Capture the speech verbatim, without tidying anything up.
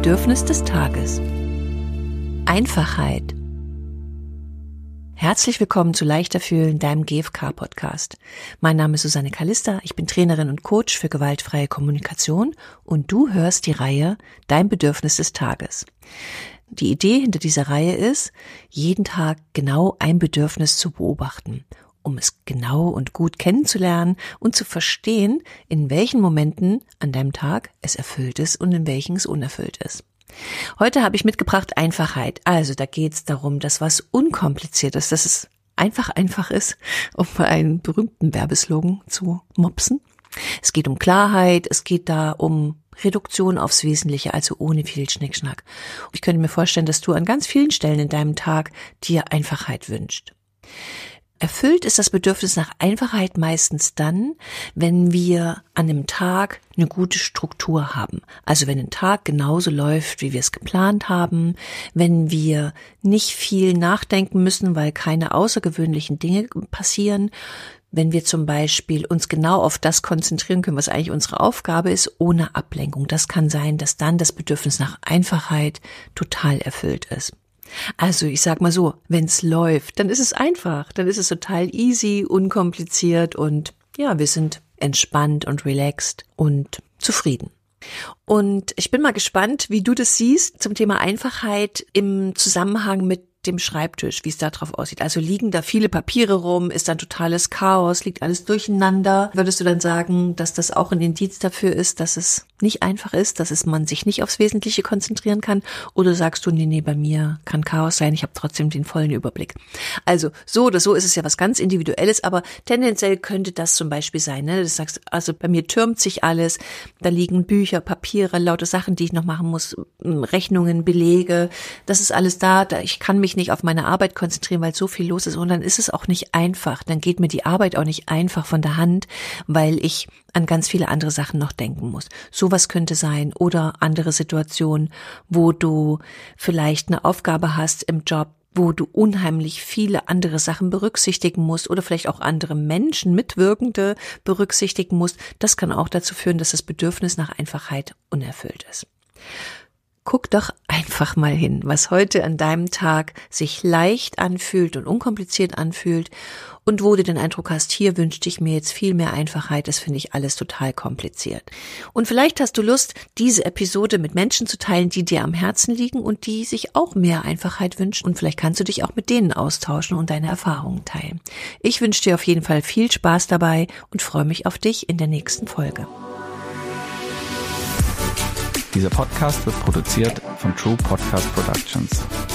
Bedürfnis des Tages. Einfachheit. Herzlich willkommen zu Leichter fühlen, deinem G F K-Podcast. Mein Name ist Susanne Kallista, ich bin Trainerin und Coach für gewaltfreie Kommunikation und du hörst die Reihe Dein Bedürfnis des Tages. Die Idee hinter dieser Reihe ist, jeden Tag genau ein Bedürfnis zu beobachten, um es genau und gut kennenzulernen und zu verstehen, in welchen Momenten an deinem Tag es erfüllt ist und in welchen es unerfüllt ist. Heute habe ich mitgebracht Einfachheit. Also da geht es darum, dass was unkompliziert ist, dass es einfach einfach ist, um mal einen berühmten Werbeslogan zu mopsen. Es geht um Klarheit, es geht da um Reduktion aufs Wesentliche, also ohne viel Schnickschnack. Ich könnte mir vorstellen, dass du an ganz vielen Stellen in deinem Tag dir Einfachheit wünschst. Erfüllt ist das Bedürfnis nach Einfachheit meistens dann, wenn wir an einem Tag eine gute Struktur haben. Also wenn ein Tag genauso läuft, wie wir es geplant haben, wenn wir nicht viel nachdenken müssen, weil keine außergewöhnlichen Dinge passieren, wenn wir zum Beispiel uns genau auf das konzentrieren können, was eigentlich unsere Aufgabe ist, ohne Ablenkung. Das kann sein, dass dann das Bedürfnis nach Einfachheit total erfüllt ist. Also ich sag mal so, wenn es läuft, dann ist es einfach, dann ist es total easy, unkompliziert und ja, wir sind entspannt und relaxed und zufrieden. Und ich bin mal gespannt, wie du das siehst zum Thema Einfachheit im Zusammenhang mit dem Schreibtisch, wie es da drauf aussieht. Also liegen da viele Papiere rum, ist dann totales Chaos, liegt alles durcheinander. Würdest du dann sagen, dass das auch ein Indiz dafür ist, dass es nicht einfach ist, dass es man sich nicht aufs Wesentliche konzentrieren kann? Oder sagst du, nee, nee, bei mir kann Chaos sein, ich habe trotzdem den vollen Überblick. Also so oder so ist es ja was ganz Individuelles, aber tendenziell könnte das zum Beispiel sein, ne? Du sagst, also bei mir türmt sich alles, da liegen Bücher, Papiere, lauter Sachen, die ich noch machen muss, Rechnungen, Belege, das ist alles da, da ich kann mich nicht auf meine Arbeit konzentrieren, weil so viel los ist und dann ist es auch nicht einfach. Dann geht mir die Arbeit auch nicht einfach von der Hand, weil ich an ganz viele andere Sachen noch denken muss. Sowas könnte sein oder andere Situationen, wo du vielleicht eine Aufgabe hast im Job, wo du unheimlich viele andere Sachen berücksichtigen musst oder vielleicht auch andere Menschen, Mitwirkende berücksichtigen musst. Das kann auch dazu führen, dass das Bedürfnis nach Einfachheit unerfüllt ist. Guck doch einfach mal hin, was heute an deinem Tag sich leicht anfühlt und unkompliziert anfühlt und wo du den Eindruck hast, hier wünschte ich mir jetzt viel mehr Einfachheit, das finde ich alles total kompliziert. Und vielleicht hast du Lust, diese Episode mit Menschen zu teilen, die dir am Herzen liegen und die sich auch mehr Einfachheit wünschen und vielleicht kannst du dich auch mit denen austauschen und deine Erfahrungen teilen. Ich wünsche dir auf jeden Fall viel Spaß dabei und freue mich auf dich in der nächsten Folge. Dieser Podcast wird produziert von True Podcast Productions.